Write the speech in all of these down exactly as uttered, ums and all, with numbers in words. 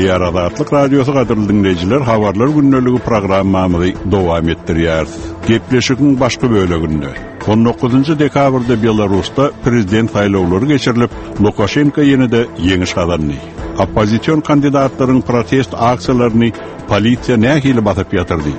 Diyar Azatlyk Radiosu gaderly dinleyijiler, habarlar günneligi programmamyzy dowam etdirýär. Gepleşigiň başga böleginde on dokuzuncu dekabrda Belarusda prezident saýlawlary geçirilip, Lukashenko ýene-de ýeňiş kazandy. Opposision kandidatlaryň protest aksiýalaryny polisiýa nähili basyp ýatyrdy.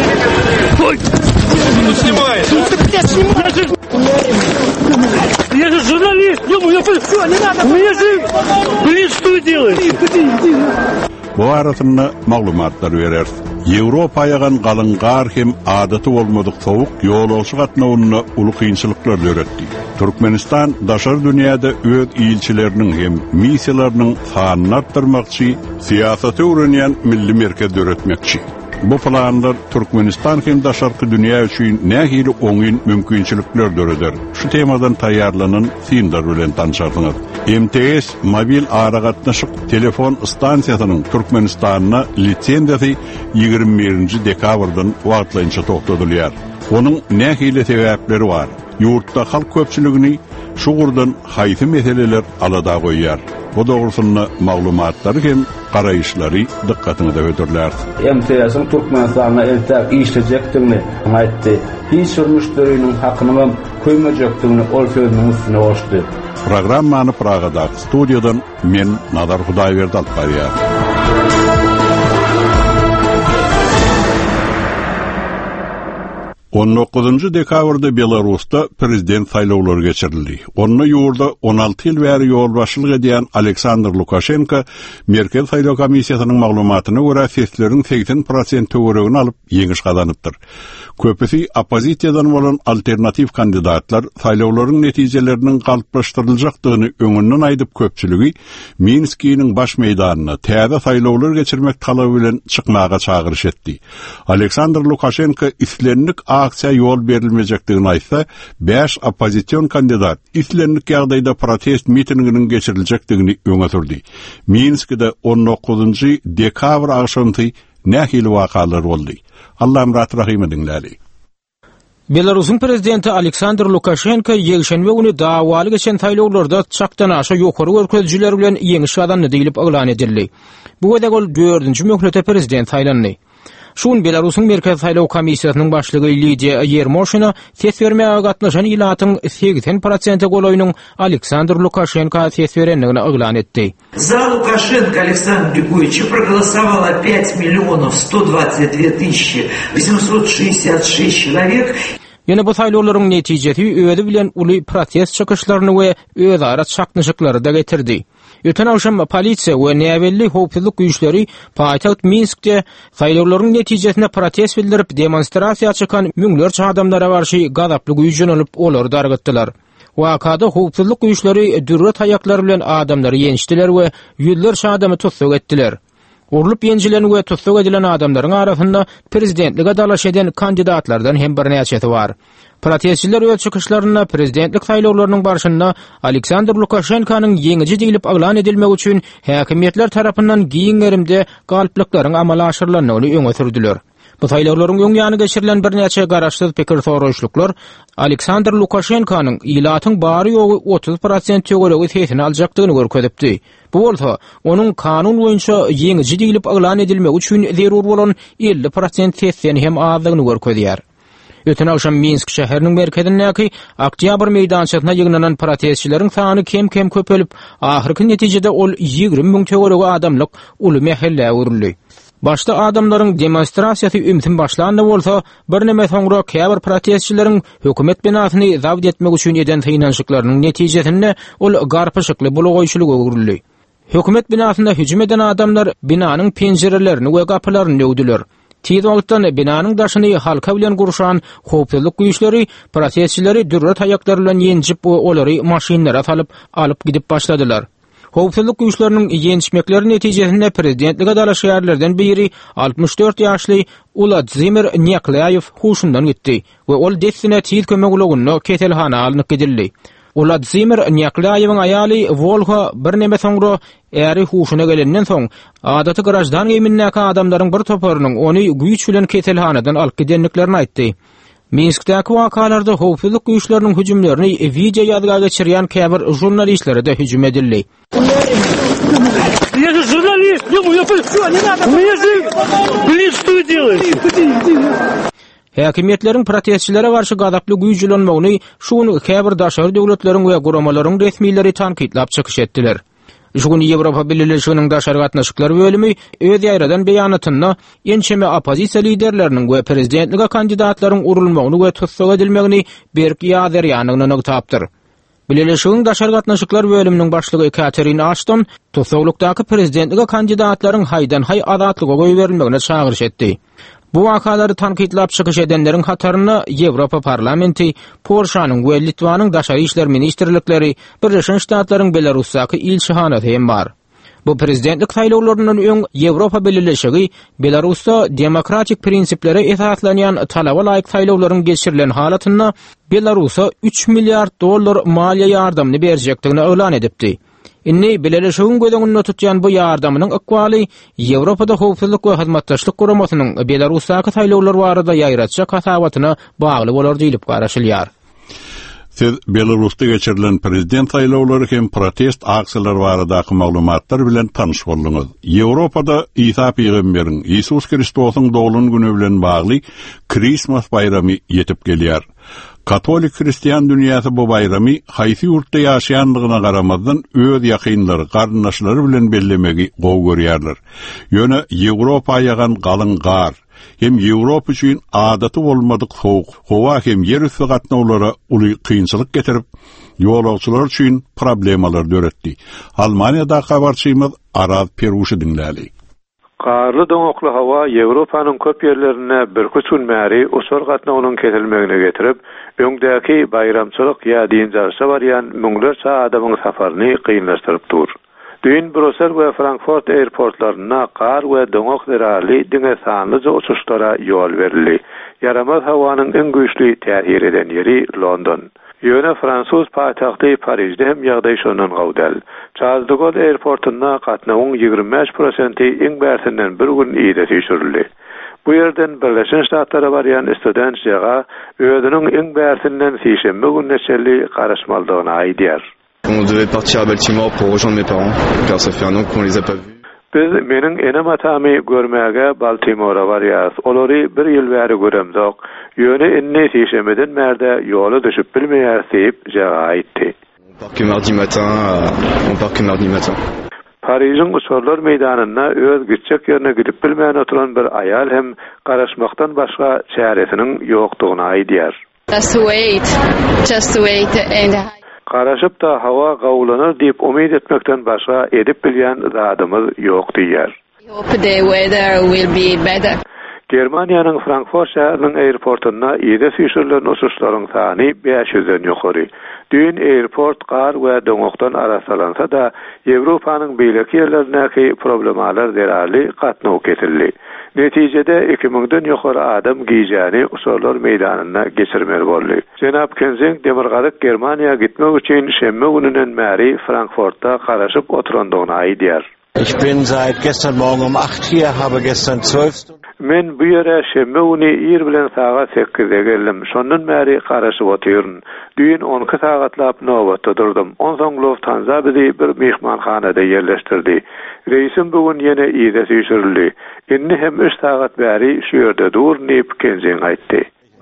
Я же журналист, я все, не надо, мне же, блин, что вы делаете? Bu arasynda maglumatlar berer. Ýewropa ýagan galyň gar hem adaty bolmadyk sowuk ýolagçy gatnawyna uly kynçylyklar öretdi. Türkmenistan daşar dünýäde öz ilçileriniň hem missiýalarynyň sanyny artdyrmakçy, siýasaty öwrenýän milli merkez öretmekçi. Bu planlar Türkmenistan hem daşarky dünýä üçin nähili oňyn mümkinçilikler döreder. Şu temadan taýýarlanan filmler bilen tanışarsyňız. M T S mobil aragatnaşyk telefon stansiýasynyň Türkmenistanyna lisenziýasy ýygrimi birinji dekabrdan wagtlança toktatylýar. Onuň nähili sebäpleri bar. Ýurtda halk köpçüligini şuğurdan haýsy meseleler alada goýýar. Bu dogrusyna maglumatlary hem garaýyşlary dikkatyňyza götürler. M T S'in Türkmenistana eltäp işlejekdigini aýtdy. Hiç bir müşteriniň hakyny köýmejekdigini ol sözüniň üstüne goşdy. Programmany Pragada studiýadan men Nadar Hudaýberdi alyp barýar. on dokuzuncu dekabrda Belarusda prezident saýlawlary geçirildi. Onna ýurda on alty ýyl bäri ýolbaşçylyk edýän Aleksandr Lukashenko Merkel saýlaw komissiýasynyň maglumatyna görä sesleriň seksen prosent töweregini alyp ýeňiş kazanypdyr. Köpüsi opozisiýadan bolan alternativ kandidatlar saýlawlaryň netijeleriniň galyplaşdyryljakdygyny öňünden aýdyp köpçüligi Minskiň baş meýdanyna täze saýlawlar geçirmek talaby bilen çykmaga çagyryş etdi. Aleksandr Lukashenko islenlik aksiya yol berilmeyecekdigini aýtsa, beş opposision kandidat islenlik ýagdaýda protest mitinginiň geçiriljekdigini öňe sürdi. Minskde on dokuzuncu dekabr agşamty nähili wakalar boldy. Allahym rat rahim edinleri. Belarusyň prezidenti Aleksandr Lukashenko ýegşenbe güni dawaly geçen saýlawlarda çakdan aşa ýokary görkezjiler bilen ýeňiş kazandy diýilip eglan edildi. Bu wada gol dördünji möhlete prezident saýlandy. Şun Belarusyň merkez saýlaw komissiýasynyň başlygy Lidia Yermoshina ses bermäge gatnaşan ýylatyň seksen prosent goloýunyň Aleksandr Lukashenko ses berenligini eglan etdi. За Лукашенко Александра Григорьевича проголосовало пять миллионов сто двадцать две тысячи восемьсот шестьдесят шесть человек. Ýene bu saýlawlaryň netijesi öýdi bilen uly protest çykyşlaryny we özara çaknyşyklary da getirdi. Öten akşam polisiýa we näwelli howpsuzlyk güýçleri paýtaht Minskde saýlawlaryň netijesine protest bildirip demonstrasiýa çykan müňlerçe adamlara garşy gazaply güýjün alyp olary dargatdylar. Wakada howpsuzlyk güýçleri dürret aýaklary bilen adamlary ýenişdiler we ýüzlerçe adamy tutsak etdiler. Urlup ýenjilen we tutsak edilen adamlaryň arasynda prezidentlige dalaş eden kandidatlardan hem bir näçesi bar. Protestçiler öz çykyşlaryna prezidentlik saýlawlarynyň barşynda Aleksandr Lukashenkonyň ýeňiji diýilip eglan edilmek üçin häkimetler tarapyndan giýiňerimde galyplyklaryň amala aşyrylanyny öňe sürdiler. Bu saýlawlaryň öň ýany geçirilen bir näçe garaşsyz pikir soraşlyklar Aleksandr Lukashenkonyň ýylatyň bary ýogy otuz prosent töweregi sesini aljakdygyny görkezipdi. Bu bolsa onuň kanun boýunça ýeňiji diýilip eglan edilmek üçin zerur bolan elli prosent sesini hem azlygyny görkezýär. Öten akşam Minsk şäheriniň merkezindäki Oktyabr meýdançasyna ýygnanan protestçileriň sany kem-kem köpelip, ahyrky netijede ol ýygrimi müň töweregi adamlyk uly mehelle öwrüldi. Başda adamlaryň demonstrasiýasy ümtin başlanda bolsa, bir näme soňra käbir protestçileriň hökümet binasyny zabit etmek üçin eden synaşyklarynyň netijesinde ol garpyşykly bulagoýçylyk öwrüldi. Hökümet binasynda hüjüm eden adamlar binanyň penjerelerini we gapylaryny öwdiler. Tiz wagtdan binanyň daşyny halka bilen gurşan howpsuzlyk güýçleri protestçileri dürret aýaklary bilen ýenjip olary maşinlara salyp alyp gidip başladylar. Howpsuzlyk güýçleriniň ýenişmekleri netijesinde prezidentlige dalaşýarlardan biri altmış dört ýaşly Uladzimir Neklayev huşundan gitdi we ol desine tiz kömek ulanyny keselhana alynyp gidildi. Uladzimir Neklayewiň aýaly Volga bir näme soňra äri huşuna gelenden soň adaty garajdan geminnäki adamlaryň bir toparynyň ony güýç bilen keselhanadan alyp gidenliklerini aýtdy. Minskdäki wakalarda howpsuzlyk güýçleriniň hüjümlerini video ýadga geçirýän käbir jurnalistleri de hüjüm edildi. журналист, я же журналист. Я все, не надо. У меня же, блин, что вы делаете? Häkimetlerin protestçilere garşy gadaply güýjülenmegini şuny käbir daşary döwletleriň we guramalaryň resmiýleri tankytlap çykyş etdiler. Şuny Ýewropa Birleşiginiň daşary gatnaşyklar bölümi öz ýaýradan beýanatyna ençeme opozisiýa liderleriniň we prezidentlige kandidatlaryň urulmagyny we tutsak edilmegini berki ýazarýanyny tapdyr. Birleşigiň daşary gatnaşyklar bölüminiň başlygy Katerina Ashton tutsaklykdaky prezidentlige kandidatlaryň haýdan haý adatlyga goýberilmegine çagyryş etdi. Bu wakalary tankytlap çykyş edenleriň hataryny Ýewropa Parlamenti, Polşanyň we Litvanyň daşary işler ministrlikleri, Birleşen Ştatlaryň Belarusdaky ilçihanaty hem bar. Bu prezidentlik saýlawlarynyň öň Ýewropa Birleşigi Belarusda demokratik prinsiplere esaslanýan talaba laýyk saýlawlaryň geçirilen halatyna Belarusa üç milliard dollar maliýe ýardamny berjekdigini elan edipdi. Inni Birleşigiň gödeňinde tutýan bu ýardamynyň ykwaly Ýewropada howpsuzlyk we hyzmatdaşlyk guramasynyň Belarusdaky saýlawlar barada ýaýratjak hasabatyna bagly bolar diýilip garaşylýar. Siz Belarusda geçirilen prezident saýlawlary hem protest aksiýalary baradaky maglumatlar bilen tanyş bolduňyz. Ýewropada İsa Peýgamberiň Ýesus Kristosyň dogulun güni bilen bagly Christmas bayramy ýetip gelýär. Katolik Hristiyan dünýäsi bu bayramy haýsy ýurtda ýaşaýanlygyna garamazdan öz ýakynlary, garyndaşlary bilen bellemegi gowy görýärler. Ýöne Ýewropa ýagan galyň gar hem Ýewropa üçin adaty bolmadyk sowuk, howa hem ýer üstü gatnawlara uly kynçylyk getirip ýolagçylar üçin problemalar döretdi. Almaniýada habarçymyz Araz Peruşy dinläli. Qarly doňokly hawa Ýewropanyň köp ýerlerine bir küçük märi osor gatnawynyň kesilmegine getirip, öňdäki bayramçylyk ýa din jarşa barýan müňlerçe adamyň safaryny kynlaşdyryp dur. Dün Brüssel we Frankfurt airportlaryna qar we doňok zerarly diňe sanlyca uçuşlara ýol berildi. Yaramaz hawanyň en güýçli täsir eden ýeri London. Ýöne Fransuz paýtagty Parisde hem ýagdaý şondan gowdal. Charles de Gaulle airportyna gatnawyň ýygrimi beş prosenti iň bärsinden bir gün ýyda sürildi. Bu ýerden Birleşen Ştatlara barýan student jaga özüniň iň bärsinden şeýşembe günneçeli garaşmaldygyny aýdýar. On devait partir à Baltimore pour rejoindre mes parents, car ça fait un an qu'on les a pas vus. Biz meniň enem atamy görmäge Baltimore'a barýas. Olary bir ýyl bäri göremdik. Ýöne inni şeýşemeden merde ýola düşüp bilmeýär diýip jaga aýtdy. On part que mardi matin, on part que mardi matin. Parysyň uçurlar meýdanyna öz gitjek ýerine gidip bilmeýän oturan bir aýal hem garaşmakdan başga çäresiniň ýokdugyny aýdýar. Just wait, just wait and Qaraşyp da hawa gawlanır diýip umyd etmekden başga edip bilýän zadymyz ýok diýär. hope the weather will be better. Germaniýanyň Frankfurt şäheriniň airportyna ýerde süýşürilen uçuşlaryň sany beş ýüzden ýokary. Dün airport qar we doňokdan arasalansa da Ýewropanyň beýleki ýerlerindäki problemalar derali gatnaw kesildi. Netijede iki miňden ýokary adam giýjäni uçurlar meýdanyna geçirmeli boldy. Jenap Kenzing demirgalyk Germaniýa gitmek üçin şemme gününden märi Frankfurtda garaşyp oturandygyny aýdýar. Ich bin seit gestern Morgen um acht hier, habe gestern zwölf Stunden. Men bu ýere şemme güni ýer bilen sagat sekizde geldim. Şondan märi garaşyp otyryn. Dün on iki sagatlap nowatda durdum. Onsoň Lufthansa bizi bir mehmanhanada ýerleşdirdi. Reisim bugün ýene ýerde süýşürildi. Inni hem üç sagat bäri şu ýerde durnyp Kenzing aýtdy.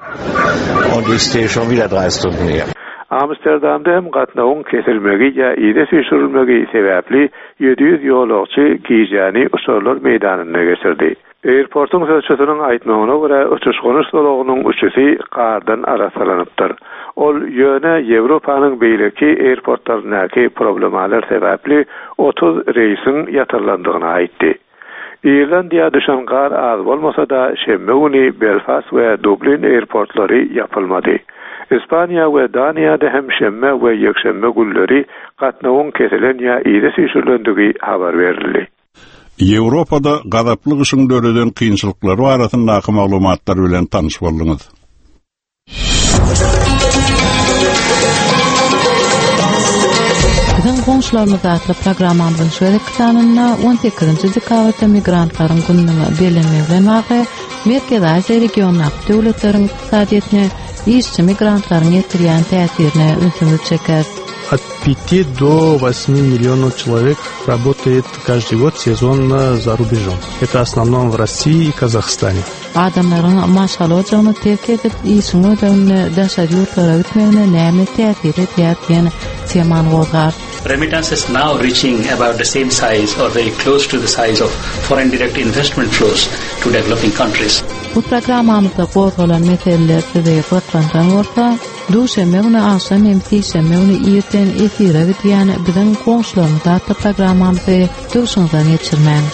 Und ich stehe schon wieder drei Stunden hier. Amsterdamda hem gatnawyň kesilmegi ýa ýerde süýşürilmegi sebäpli ýedi ýüz ýolagçy giýjäni uçurlar meýdanyna geçirdi. Airportyň sözçüsiniň aýtmagyna görä uçuş gonyş dolagynyň üçüsi qardan arasylanypdyr. Ol ýöne Ýewropanyň beýleki airportlaryndäki problemalar sebäpli otuz reisin ýatyrlandygyny aýtdy. İrlandiýa düşen gar az bolmasa da şemme güni Belfast we Dublin airportlary ýapylmady. İspaniýa we Daniýada hem şemme we ýekşembe günleri gatnawyň kesilen ýa ýerde süýşürlendigi habar berildi. Ýewropada gadaplyk üçin döreden kynçylyklary barasyndaky maglumatlar bilen tanyş bolduňyz. Bizden goňşularymyz atly programmamyzyň şeýle kysanyna on sekizinji dekabratda migrantlaryň gününe belenmegi bilen wagty Merkez Aziýa regionaly döwletleriň iqtisadiýetine işçi migrantlaryň ýetirýän täsirini ünsüňiz çeker. от пяти до восьми миллионов человек работает каждый год сезонно за рубежом. Это в основном в России и Казахстане. Adamların maşalacağını terk edip iyisini ödönüne daşar yurtlara gitmegine näme täsir etýär diýen teman bolgar. Remittances now reaching about the same size or very close to the size of foreign direct investment flows to developing countries. Bu programamızda gozalan meselelerdi de gatlandan bolsa, duşeme güni akşam hem sişeme güni erten efire gidýän biziň goşlarymyz da programamyzy duşundan geçirmän.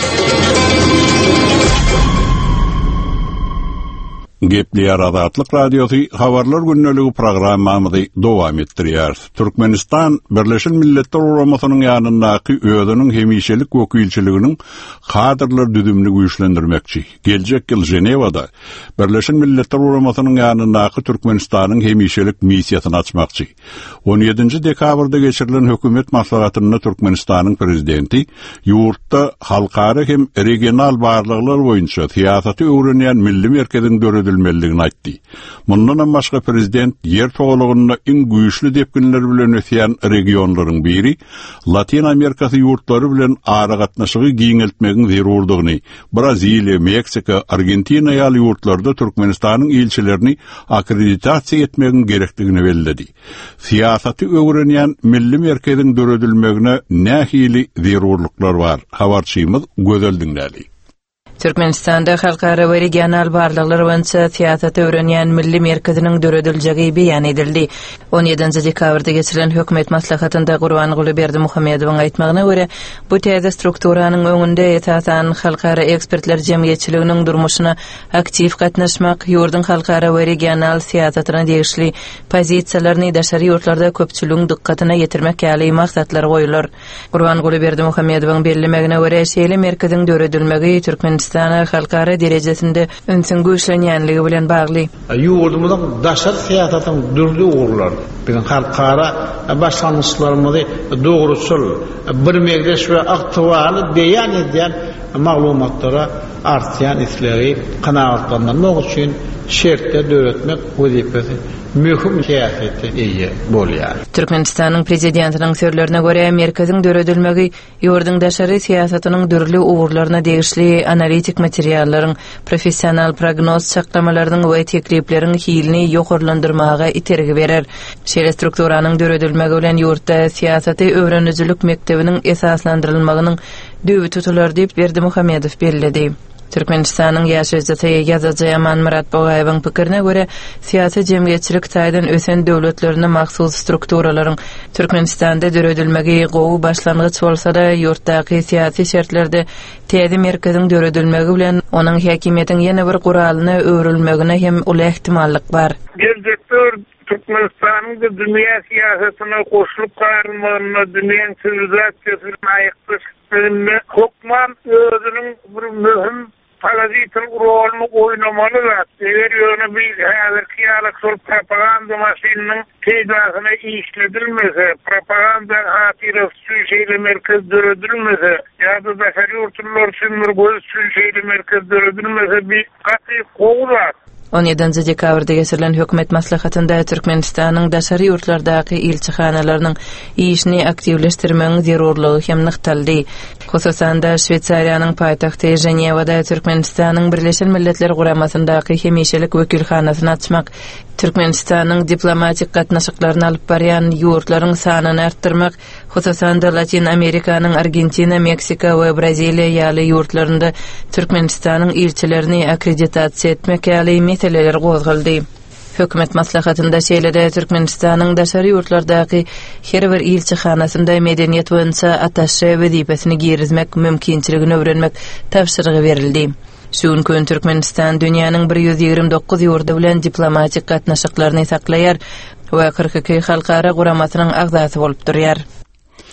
Gepli Adatlyk Radiosu habarlar günneligi programmamyzy dowam etdirýär. Türkmenistan Birleşen Milletler Guramasynyň ýanyndaky özüniň hemişelik wekilçiliginiň kadrlar düzümini güýçlendirmekçi. Geljek ýyl Jenewada Birleşen Milletler Guramasynyň ýanyndaky Türkmenistanyň hemişelik missiýasyny açmakçy. on ýedinji dekabrda geçirilen hökümet maslahatyna Türkmenistanyň prezidenti ýurtda halkary hem regional barlyklar boýunça siýasaty öwrenýän milli merkeziň döredilmeligini aýtdy. Mundan başga prezident yer toğulugyna iň güýçli depkinler bilen ösýän regionlaryň biri Latin Amerikasy ýurtlary bilen ara gatnaşygy giňeltmegiň zerurdygyny, Braziliýa, Meksika, Argentina ýaly ýurtlarda Türkmenistanyň elçilerini akkreditasiýa etmegiň gerekligini bellädi. Siýasaty öwrenýän milli merkeziň döredilmegine nähili zerurluklar bar. Habarçymyz gözel dinläli. Türkmenistanda halkara we regional barlyklar boýunça siýasaty öwrenýän milli merkeziniň döredilýägi beýan edildi. on ýedinji dekabrda geçirilen hökümet maslahatynda Gurbanguly Berdimuhammedowyň aýtmagyna görä, bu täze strukturanyň öňünde esasan halkara ekspertler jemgyýetçiliginiň durmuşyna aktiv gatnaşmak, ýurdun halkara we regional siýasatyna degişli pozisiýalaryny daşary ýurtlarda köpçüligiň dikkatyna ýetirmek ýaly maksatlar goýulur. Gurbanguly Berdimuhammedowyň bellemegine görä, şeýle merkeziň döredilmegi Türkmenistan halkara derejesinde önsün güýçlenýänligi bilen bagly. Ýurdumyzyň daşary siýasatyň dürli ugurlary, biziň halkara başlanýyşlarymyzy dogrusul, bir megdeş we aktual beýan edýän maglumatlara artýan isleri kanagatlanmak üçin şertde döretmek wezipesi mühim siýasatda eýe bolýar. Türkmenistanyň prezidentiniň sözlerine görä, merkeziň döredilmegi ýurdun daşary siýasatynyň dürli ugurlaryna degişli analitik materiallaryň, professional prognoz çaklamalarynyň we teklipleriň hilini ýokarlandyrmaga itergi berer. Şeýle strukturanyň döredilmegi bilen ýurtda siýasaty öwrenijlik mektebiniň esaslandyrylmagynyň düýbi tutular diýip Berdimuhammedow belledi. Türkmenistanyň ýaşaýjy ýazyjy Aman Murat Bogaýewiň pikirine görä, siýasy jemgyýetçilik taýdan ösen döwletlerine mahsus strukturalaryň Türkmenistanda döredilmegi gowy başlangyç bolsa-da, ýurtdaky siýasy şertlerde täze merkeziň döredilmegi bilen onuň häkimiýetiň ýene bir guralyna öwrülmegine hem uly ihtimallyk bar. Gelecekde Türkmenistanyň da dünýä siýasatyna goşulyp garmagyna, dünýäň sivilizasiýasyna aýykdyşyny hukman özüniň bir mühim parazitil rolunu oynamalı da eğer yönü bir hazırki yalık sol propaganda maşininin teyzasına işledilmese, propaganda hatırası sürüşeyle merkez döredilmese ya da daşarı ortalar sünmür göz sürüşeyle merkez döredilmese bir katı kovular. on ýedinji dekabrda geçirilen hökümet maslahatynda Türkmenistanyň daşary ýurtlardaky elçixanalarynyň işini aktivleşdirmegiň zerurlygy hem nykdaldy. Hususan da Şweýçariýanyň paýtagty Jenewada Türkmenistanyň Birleşen Milletler Guramasyndaky hemişelik wekilhanasyny açmak, Türkmenistanyň diplomatik gatnaşyklaryny alyp barýan ýurtlaryň sanyny artdyrmak, hususan da Latin Amerikanyň Argentina, Meksika we Braziliýa ýaly ýurtlarynda Türkmenistanyň elçilerini akkreditasiýa etmek ýaly meseleler gozgaldy. Hökümet maslahatynda şeýlede Türkmenistanyň daşary ýurtlardaky her bir elçixanasynda medeniýet boýunça ataşy wezipesini girizmek mümkinçiligini öwrenmek tapşyrygy berildi. Şu gün Türkmenistan dünýäniň bir ýüz ýigirme dokuz ýurdy bilen diplomatik gatnaşyklaryny saklaýar we kırk iki halkara guramasynyň agzasy bolup durýar.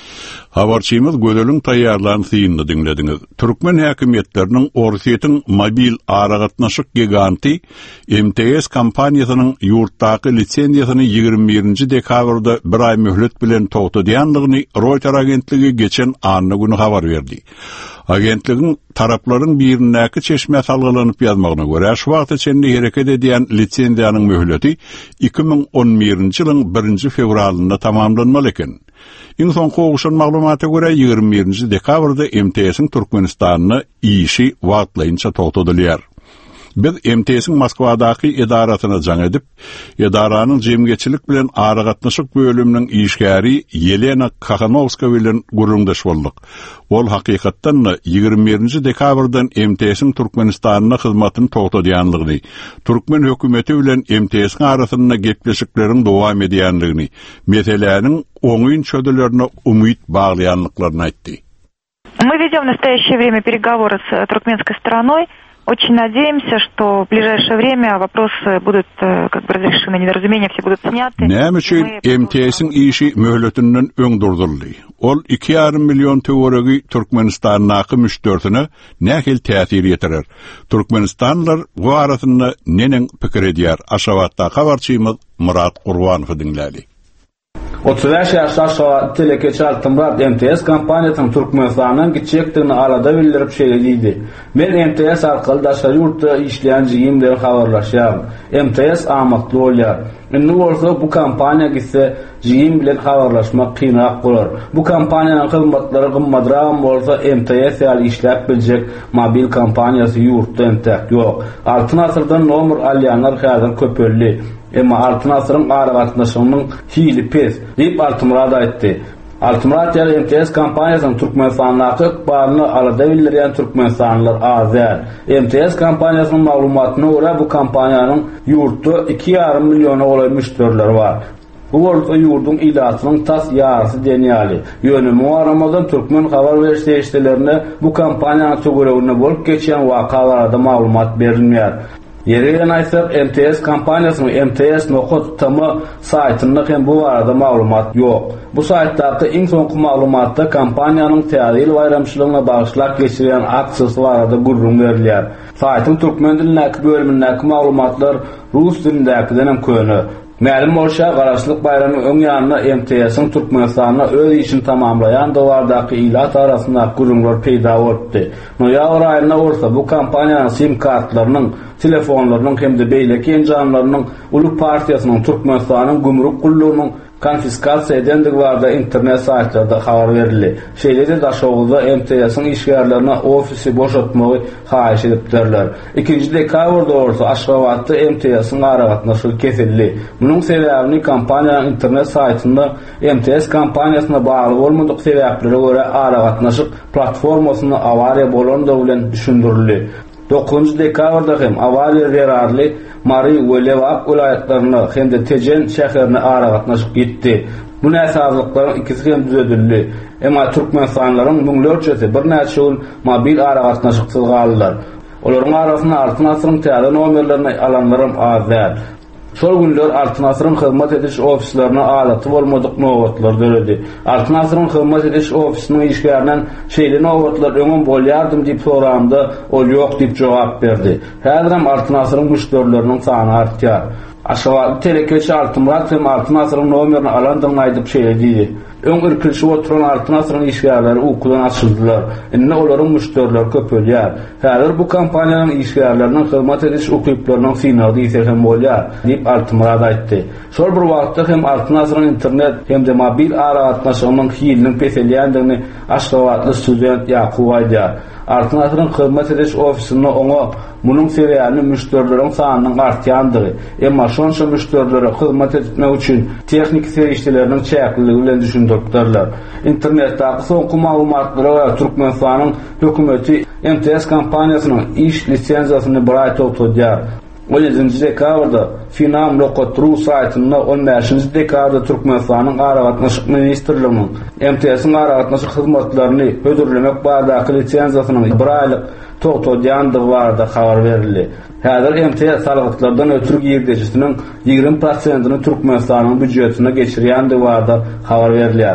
Habarçymyz Gödeliň taýýarlanan synyny dinlediňiz. Türkmen häkimetleriniň Orsiýetiň mobil aragatnaşyk giganty M T S kompaniýasynyň ýurtdaky lisenziýasyny ýygrimi birinji dekabrda bir ay möhlet bilen togtadýanlygyny Reuters agentligi geçen anny güni habar berdi. Agentligiň taraplaryň birindäki çeşme salgylanyp ýazmagyna görä, şu wagt içinde hereket edýän lisenziýanyň möhleti iki ming on birinji ýylyň birinji fevralynda tamamlanmaly eken. Iň soňky gowuşan maglumata görä ýygrimi birinji dekabrda M T S'in Türkmenistanyny işi wagtlaýynça togtadylýar. Biz M T S'in Moskwadaky edarasyna jaň edip, edaranyň jemgyçilik bilen aragatnaşyk bölüminiň işgäri Yelena Kakhanovska bilen gurulmdaş boldyk. Ol hakykatdan ýygrimi birinji dekabrdan M T S'in Türkmenistanyna hyzmatyny togtadýanlygyny, Türkmen hökümeti bilen M T S'in arasynda gepleşikleriň dowam edýänligini, meselelerin oňyň çödülerine umyt baglaýanlyklaryny aýtdy. Мы ведем в настоящее время переговоры с туркменской стороной. Очень надеемся, что в ближайшее время вопросы будут как бы разрешены, недоразумения все будут сняты. Näme üçin M T S'in işi möhletinden öňdürdildi? Ol iki ýarym million töweregi Türkmenistanyň müştertine nähil täsir ýetirer? Türkmenistanlar bu arasynda nenen pikir edýär? Aşawatda habarçymyz Murat Gurbanow dinlädi. otuz beş ýaşly Aşgabat telekeçi Altınbap M T S kompaniýasynyň Türkmenistanyň gitjekdigini alada bildirip şeýlediydi. Men M T S arkaly daşary ýurtda işleýän jigimleri habarlaşýar. M T S amatly bolýar. Indi bolsa bu kompaniýa gitse jigim bilen habarlaşmak kynap bolar. Bu kompaniýanyň hyzmatlary gymmadrak bolsa M T S ýaly işläp biljek mobil kompaniýasy ýurtda entek ýok. Altyn asyrdan nomer alýanlar häzir köpelli. Emma altın asırın aragatnaşygynyň hili pes diýip Altymrad aýtdy. Altymrad ýaly M T S kompaniýasynyň Türkmenistanyň ykbalyny alada bildirýän türkmenistanlylar azar. M T S kompaniýasynyň maglumatyna görä bu kompaniýanyň ýurtda iki ýarym million oly müşterileri bar. Bu bolsa ýurdun ilatynyň tas ýarysy denýäli. Ýönümi aramadan türkmen habar berişlerine bu kompaniýanyň töweregine bolup geçen wakalarda maglumat berilmeýär. Yerine aýsak M T S kompaniýasynyň M T S nokta com saýtynda hem bu arada maglumat ýok. Bu saýtdaky iň soňky maglumatda kompaniýanyň täzeli bayramçylygyna bagyşlap geçirilen aksiýasy barada gurrun berilýär. Saýtyň türkmen dilindäki bölümindäki maglumatlar rus dilindäkinden hem köni. Ma'lum bolsa garaşlyk bayramyň öň ýanyna M T S'in Türkmenistanyna öz işini tamamlayan dowardaky ilat arasynda gurrunlar peýda bolupdy. Noýabr aýyna bolsa bu kompaniýanyň sim kartlarynyň, telefonlarynyň hemde beýleki enjamlarynyň uly partiýasynyň Türkmenistanyň gümrük gullugynyň konfiskasiýa edendigi barada internet saýtlarda habar berildi. Şeýle-de daşowuzda M T S'in işgärlerine ofisi boşaltmagy haýyş edipdirler. ikinji dekabrda bolsa Aşgabatda M T S'in aragatnaşygy kesildi. Munyň sebäbini kompaniýanyň internet saýtynda M T S kompaniýasyna bagly bolmadyk sebäplere görä aragatnaşyk platformasyny awariýa bolanda bilen düşündirildi. dokuzuncu dekabrda hem awariýa zerarly Mari Welewak ulayatlaryna hem de Tejen şäherine aragatnaşyk gitdi. Bu näsazlyklaryň ikisi hem düzeldi. Emma türkmenistanylaryň müňlerçesi bir näçe ýyl mobil aragatnaşyksyz galdylar. Olaryň arasynda altyn asyryň täze nomerlerini alanlarym azar. Şol günler altyn asyryň hyzmat ediş ofislerine alaty bolmadyk nowatlar döredi. Altyn asyryň hyzmat ediş ofisiniň işgärlerinden şeýle nowatlar öňüm bolýardym diýip soramda, ol ýok diýip jogap berdi. Häzir hem altyn asyryň müşterileriniň sany artýar. Aşgabat telekeçi Altymrad hem altyn asyryň nomerini alandyň aýdyp şeýlediydi. Öň ürkülşi oturan altyn asyryň işgärleri ukudan açyldylar. Indi olaryň müşteriler köpelýär. Häzir bu kompaniýanyň işgärleriniň hyzmat ediş ukyplarynyň synagy ise hem bolýar diýip Altymrad aýtdy. Şol bir wagtda hem altyn asyryň internet hem de mobil aragatnaşygynyň hilini peselýändigini Aşgabatly student Ýakup aýdýar. Altyn asyryň hyzmat ediş ofisinde oňa munyň sebäbini müşterilerin sanynyň artýandygy, emma şonça müşterilere hyzmat etmek üçin tehnik serişleriniň çäkliligi bilen düşündiripdirler. Internetdäki soňky maglumatlara görä Türkmenistanyň hökümeti M T S kompaniýasynyň iş lisenziýasyny bir aý togtadýar. on yedinji dekabrda Finam nokta ru saýtynda on beşinji dekabrda Türkmenistanyň aragatnaşyk ministrliginiň M T S'in aragatnaşyk hyzmatlaryny ödürlemek baradaky lisenziýasynyň bir aýlyk togtadýandygy barada habar berildi. Häzir M T S salagatlardan ötürü girdejisiniň ýygrimi prosentyny Türkmenistanyň büdjetine geçirýändigi barada habar berilýär.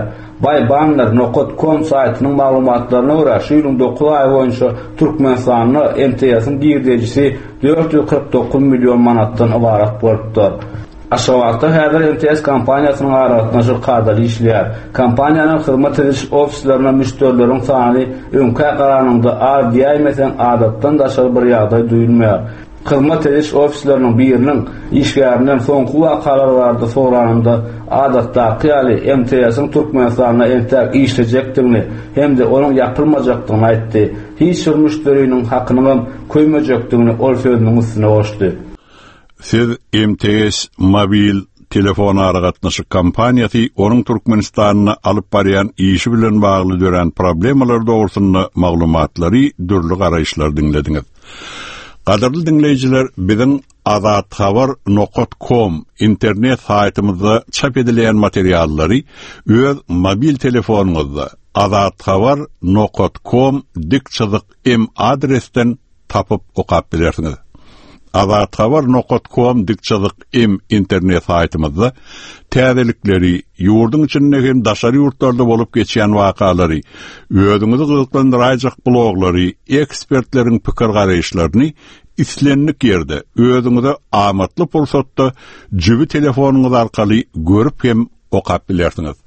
Baybanlar nokot nokta com saytynyň maglumatlaryna görä şu ýylyň dokuz ay boýunça Türkmenistanyň M T S-iň girdejisi dört yüz kırk dokuz milyon manatdan ibarat bolupdyr. Aşawatda häzir M T S kompaniýasynyň aragatnaşy kadar işleýär. Kompaniýanyň hyzmat ediş ofislaryna müşterilerin sany öňkä garanynda az diýmesen adatdan daşary bir ýagdaý duýulmaýar. Hyzmat ediş ofislarynyň biriniň işgäriniň soňky wakalarlarda soranynda adatdaky ýaly M T S-iň Türkmenistanyna entäk işlejekdigini hem de onuň ýapylmajakdygyny aýtdy. Hiç bir müşteriniň hakyny köýmejekdigini ol sözüniň üstüne goşdy. Siz M T S mobil telefon aragatnaşy kompaniýasy onuň Türkmenistanyna alyp barýan işi bilen bagly dören problemalar dogrusyna maglumatlary, dürli garaýşlar diňlediňiz. Gaderli dinleyijiler, biziň azat habar nokta com internet saytymyzda çap edilen materiallary öz mobil telefonuňyzda azat habar nokta com dikçyzyk m adresden tapyp okap bilersiňiz. azat habar nokta com dikçyzyk m internet saytymyzda täzelikleri, ýurduň içinde hem daşary ýurtlarda bolup geçýän wakalary, özüňizi gyzyklandyrajak bloglary, ekspertleriň pikir garaýşlaryny islenlik ýerde özüňize amatly pursatda jibi telefonuňyz arkaly görüp hem okap bilersiňiz.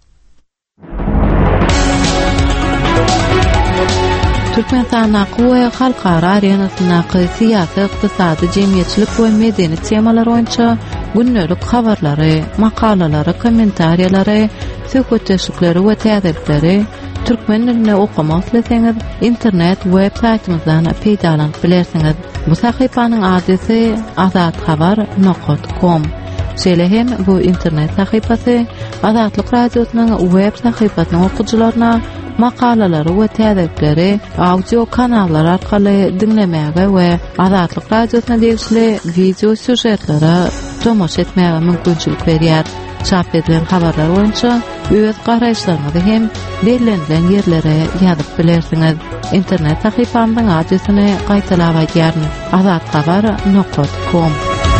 Türkmenistan we halkara arenasyna syýasy, ykdysady, jemgyýetçilik we medeniýet temalar boýunça günnelik habarlary, makalalary, kommentariýalary, söhbetleşikleri we täzelikleri türkmen diline okumak ileseňiz internet web saytymyzdan peýdalanyp bilersiňiz. Bu sahypanyň adresy azat habar nokta com. Şeýle hem bu internet sahypasy Azatlyk radiosynyň web sahypasynyň okuwçylaryna makalalary we täzelikleri audio kanallar arkaly dinlemäge we Azatlyk radiosyna degişli video süjetlere tomoş etmäge mümkinçilik berýär. Çap edilen habarlar boýunça öz garaýşlaryňyzy hem belirlenen ýerlere ýazyp bilersiňiz. Internet sahypamyň adresyny gaýtalap aýdýaryn. azat habar nokta com.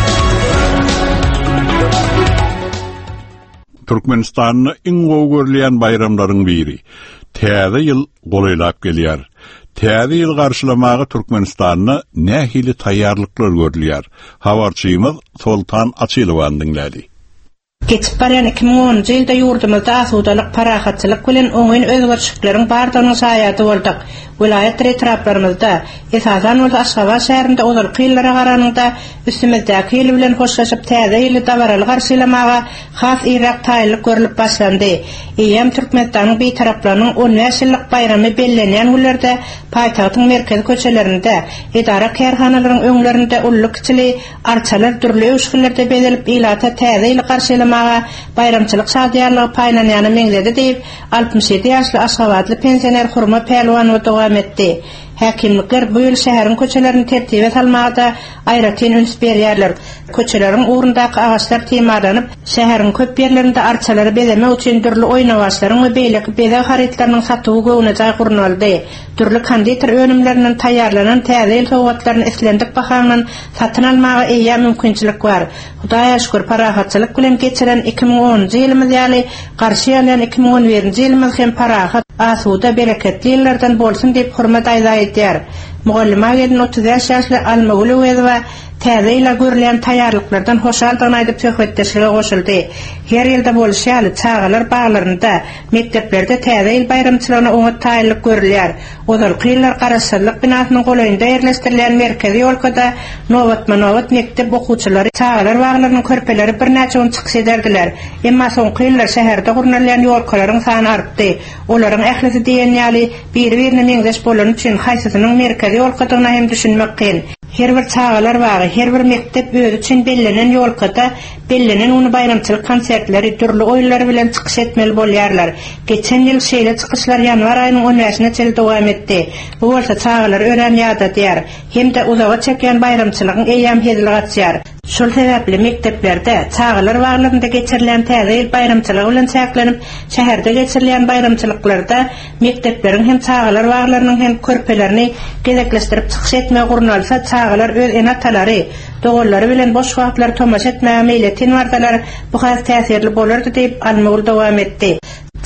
Türkmenistanyň iň gowy görülýän bayramlaryň biri täze ýyl golaýlap gelýär. Täze ýyl garşylamagy Türkmenistanyny nähili taýýarlyklar görülýär. Habarçymyz Sultan Açylowan dinlädi. Geçip barýan iki ming onunçy ýylda ýurdumyzda asudalyk, parahatçylyk bilen oňyn özgörüşikleriň bardygyny saýady boldyk. Vilayet retraplarymyzda, esasan ol Aşgabat şäherinde ozal kyllara garanyňda üstümizdäki ýyl bilen hoşlaşyp täze ýyly dabaraly garşylamaga has ýrak taýlyk görülip başlandy. Eýem Türkmenistanyň bir taraplarynyň on beş ýyllyk bayramy bellenýän günlerde paýtagtyň merkezi köçelerinde, edara kärhanalaryň öňlerinde ully kiçili arçalar türli öwüşgillerde bedelip ilata täze ýyly garşylamaga bayramçylyk şadýarlygy paýlanýany meňzedi diýip altmış ýedi ýaşly Aşgabatly pensioner Hurma Pehliwan devam etdi. Häkimlikler bu ýyl şäheriň köçelerini tertibe salmagda aýratyn üns berýärler. Köçeleriň uğrundaky agaçlar temarlanyp, şäheriň köp ýerlerinde arçalary bezemek üçin türli oýnawaçlaryň we beýlek beze haritlarynyň satywy göwnejä gurnaldy. Türli konditor önümlerinden taýýarlanan täze ýyl sowgatlaryny eslendik bahandan satyn almaga eýä mümkinçilik bar. Hudaýa şükür parahatçylyk bilen geçiren iki ming onunçy ýylymyz ýaly garşy ýalan iki ming on birinçi ýylymyz hem parahat asuda bereketli ýyllardan bolsun diýip hurmat aýdýar. Mugallimä gelin otuz beş ýaşly Almagul Öwedova täze ýyla görülen taýýarlyklardan hoşaldygyny aýdyp söhbetleşige goşuldy. Her ýylda bolşýaly çağalar baglarynda, mekteplerde täze ýyl bayramçylaryna oňa taýýanlyk görülýär. Ozal kyllar Garaşsylyk binasynyň golaýynda ýerleşdirilen merkezi ýolkada nowatma-nowat mektep okuwçylary çağalar baglarynyň körpeleri bir näçe gün çykyş ederdiler. Emma soňky ýyllar şäherde gurnalan ýolkalaryň sany artdy. Olaryň ählisi diýen ýaly bir-birini meňzeş bolan üçin haýsysynyň merkezi ýolkadygyna hem düşünmek kyn. Her bir çağalar bary, her bir mektep öz üçin bellenen ýolkada bellenen uny bayramçylyk konsertleri, türli oýullar bilen çykyş etmeli bolýarlar. Geçen ýyl şeýle çykyslar ýanwar aýynyň on beşine çel dowam etdi. Bu bolsa çağalar ören ýada diýär. Hem de uzaga çekýän bayramçylygyň eýam hezli gatýar. Şol sebäpli mekteplerde, çağalar baglarynda geçirilen täze ýyl bayramçylygy bilen çäklenip, şäherde geçirilen bayramçylyklarda mektepleriň hem çağalar baglarynyň hem körpelerini gezekleşdirip çykyş etmäge gurnalsa, çağalar öz enatalary, dogurlary bilen boş wagtlar tomaş etmäge meýletin bardalar bu has täsirli bolardy diýip Almagul dowam etdi.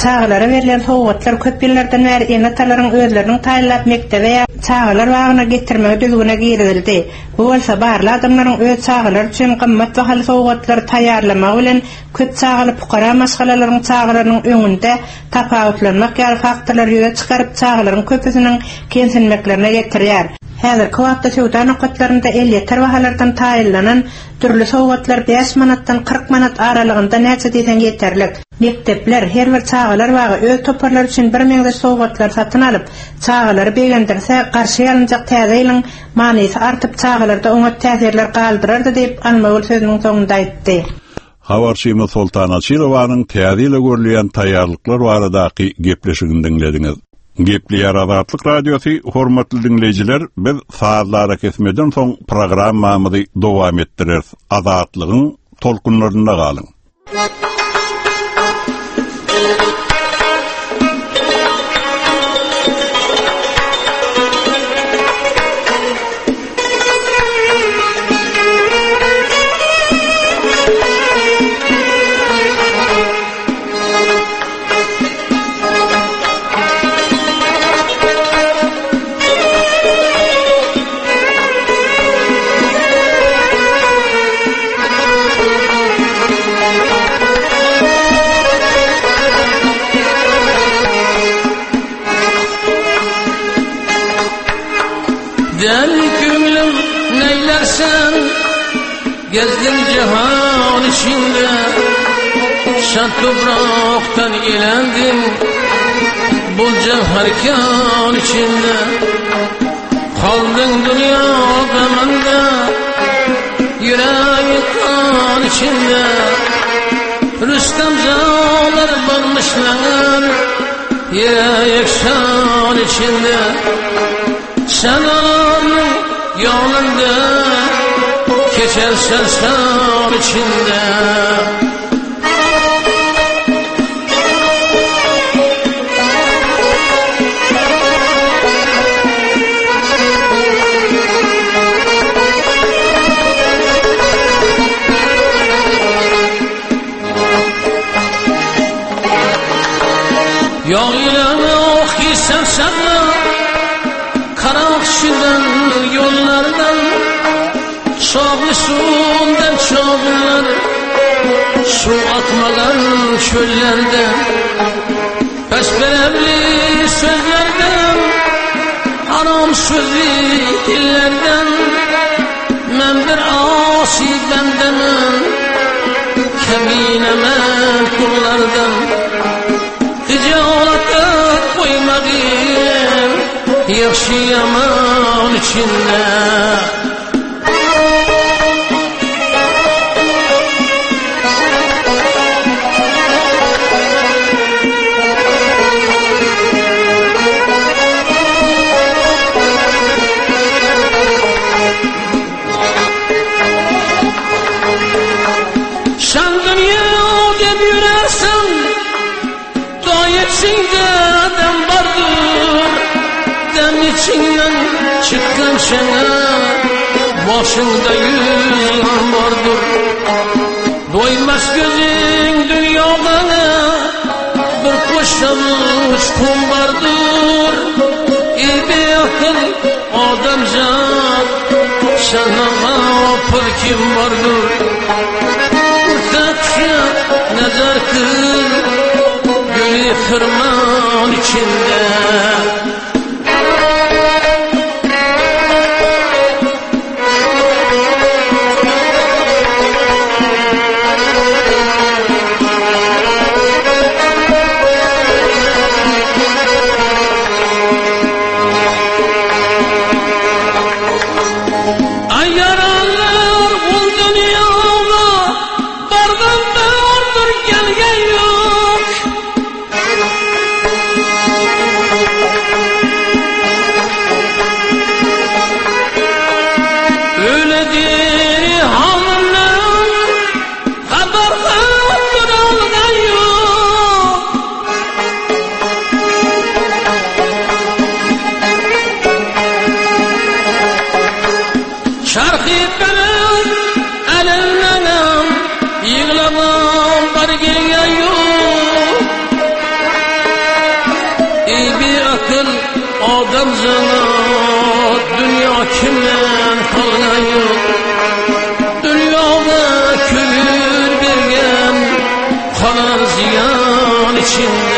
çağalara verilen sowgatlar köp ýyllardan bäri enatalaryň özleriniň taýlap mektebe ýa çağalar wagyna getirmegi düzgüne girildi. Bu bolsa barly adamlaryň öz çağalar üçin gymmat bahaly sowgatlar taýýarlamak bilen köp çağaly pukara maskalaryň çağalarynyň öňünde tapawutlanmak ýaly faktorlar ýöne çykaryp çağalaryň köpüsiniň kensinmeklerine getirýär. Häzirki wagtda söwda nokatlarynda elliýetler bahalardan taýýarlanan türlü sowgatlar beş manatdan kırk manat aralygynda näçe desen ýeterlik. Mektepler her bir çağalar wagy öz toparlar üçin bir meňde sowgatlar satyn alyp, çağalary begendirse garşy alynjak täzeýliň manysy artyp çağalarda oňa täsirler galdyrardy diýip Almagul sözüniň soňunda aýtdy. Habarçymy Sultan Açylowanyň täzeýle görülen taýýarlyklar baradaky gepleşigini dinlediňiz. Gepli Ýaradatlyk radiosi hormatly dinleýijiler, biz saatlara kesmeden soň programmamyzy dowam etdireriz. Azatlygyň tolkunlarynda galyň. Gezdim cihan içinde, şan topraktan elendim, bul cevherkan içinde. Kaldın dünya gamında, yüreği kan içinde. Rüstem canlar varmışlar, yürek şan içinde. Sen onun yolunda geçer sersem içinde. Yağıyla oki sersemle karakşiden yollardan Şahlı suundan çoğunlar, su akmadan çöllerden, besbelemli sözlerden, haram sözlü dillerden, men bir asi bendemin, keminemen kullardan, ticarete koymagim, yaşayaman içinde. İçinden çıkan şene başında yılan vardır. Doymaz gözün dünyada bir koşamış kum vardır. İyi bir akıl adamcan sana pır kim vardır. Urtakşa nazar kıl gönül kırman içinde. içinde